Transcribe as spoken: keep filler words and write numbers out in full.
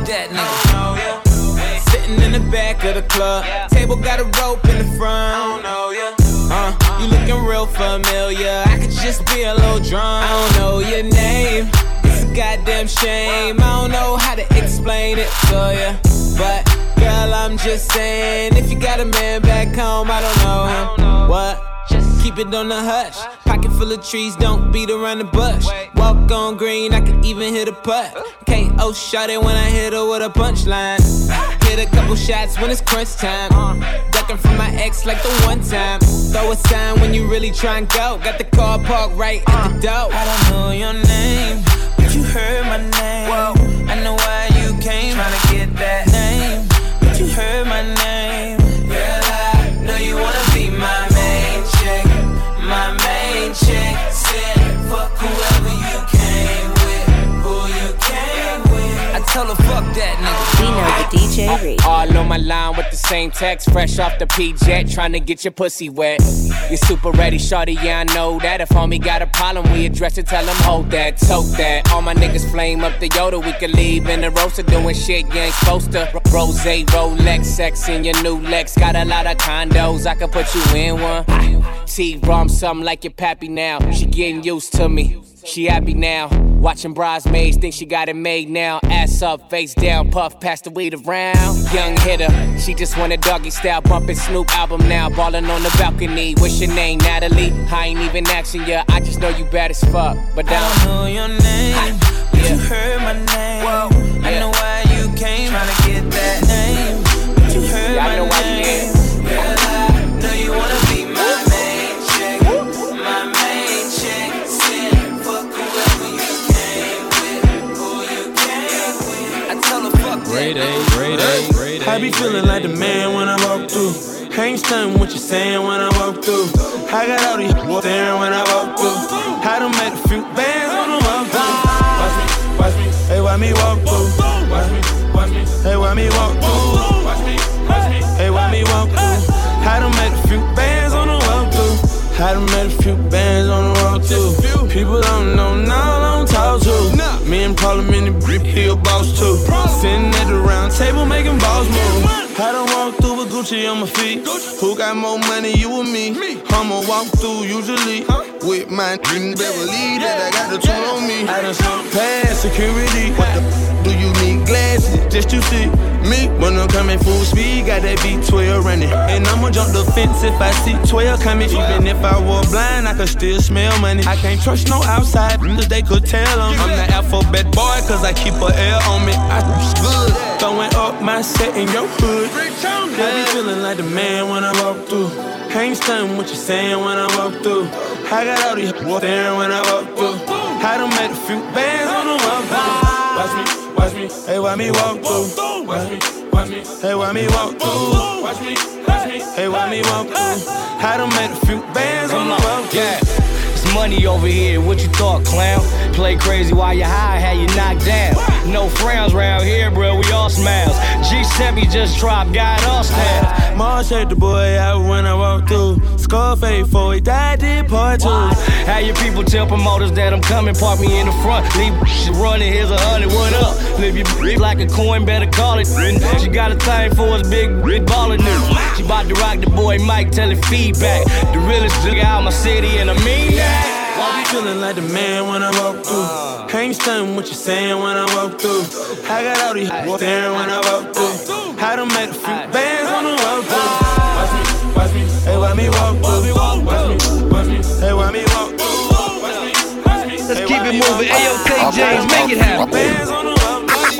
fuck that nigga. Sitting in the back of the club, table got a rope in the front. I don't know ya. Uh, you looking real familiar. I could just be a little drunk. I don't know your name. It's a goddamn shame. I don't know how to explain it to ya, but girl, I'm just saying, if you got a man back home, I don't know him. What? Just keep it on the hush. Pocket full of trees, don't beat around the bush. Walk on green, I can even hit a putt. K O shot it when I hit her with a punchline. Hit a couple shots when it's crunch time. Ducking from my ex like the one time. Throw a sign when you really try and go. Got the car parked right at the door. I don't know your name, but you heard my name. I know why you came, tryna get that name. But you heard my name. Girl, I know you wanna be my main chick. My main chick said, fuck whoever you came with. Who you came with. I tell her, fuck that nigga. We know the D J Reed. All on my line with the same text. Fresh off the P-Jet, tryna get your pussy wet. You super ready, shorty, yeah, I know that. If homie got a problem, we address it, tell him hold that, tote that. All my niggas flame up the Yoda, we can leave in the roaster doing shit you ain't supposed to. Rose, Rolex, sex in your new Lex. Got a lot of condos, I can put you in one. T-Rom, something like your pappy now. She getting used to me, she happy now. Watching bridesmaids, think she got it made now. Ass up, face down, puff, pass the weed around. Young hitter, she just want a doggy style. Bumping Snoop album now, ballin' on the balcony. What's your name, Natalie? I ain't even asking ya, I just know you bad as fuck. But down. I don't know your name, but yeah. You heard my name. Whoa, yeah. I know why you came, tryna get that name. But you heard yeah, my I know name. Why you Girl, I know you wanna be my main chick. My main chick said, fuck whoever you came with. Who you came with. I tell her, fuck that. Grade A, grade A, grade A. I be feeling like the man when I walk through. I ain't stunning what you saying when I walk through. I got all these staring when I walk through. I done made a few bands when I walk through. Watch me, watch me, hey, why me walk through? Watch me, watch me, hey, why me walk through? Watch me, watch me, hey, why me walk through? I done made a few bands on the walk through. I done made a few bands on the walk through. People don't know now, I don't talk to. Me and Parliament and Brip, he a boss too. Sitting at the round table making balls move. I done walk through with Gucci on my feet. Who got more money, you or me? I'ma walk through usually with my in Beverly that I got the tool on me. I done slunk past security. What the f- do you need glasses just to see me? When I'm coming full speed, got that B twelve running. And I'ma jump the fence if I see twelve coming. Even if I were blind, I could still smell money. I can't trust no outside, cause they could tell them I'm the alphabet boy, cause I keep a L on me. I good, throwing up my set in your hood. I be feeling like the man when I walk through. I ain't stunning what you saying when I walk through. I got all these staring when I walk through. I done made a few bands on the walk through. Watch me, watch me, hey, why me walk through? Watch me, watch me, hey, why me walk through? Watch me, watch me, hey, why me walk through? I done made a few bands on the walk through. Yeah. Money over here, what you thought, clown? Play crazy while you high, had you knocked down. No frowns round here, bro, we all smiles. G seven just dropped, got us now. Mars shake the boy out when I walk through. Scarface for he died, did part two. How your people tell promoters that I'm coming, park me in the front. Leave shit running, here's a hundred, what up? Live your bitch like a coin, better call it. She got a thing for us, big, big baller nigga. She bout to rock the boy Mike, tell it feedback. The realest nigga out my city, and I mean that. I be feeling like the man when I walk through. I ain't stunning what you saying when I walk through. I got all these staring when I walk through. I done made a few bands on the walk through. Watch me, watch me, hey, why me walk through? Watch me, watch me, hey, why me walk through? Let's keep it moving. Ayo, Tay James, make it happen.